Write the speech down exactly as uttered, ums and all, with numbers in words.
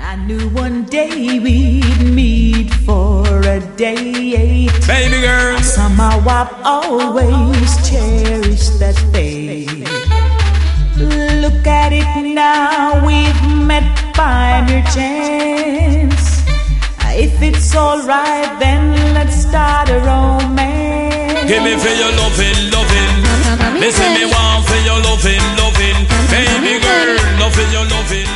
I knew one day we'd meet for a date. Baby girl, somehow I've always cherished that fate. Look at it now, we've met by mere chance. If it's alright, then let's start a romance. give me for your loving, loving. Listen me want for your loving, loving. Baby girl, love for your loving.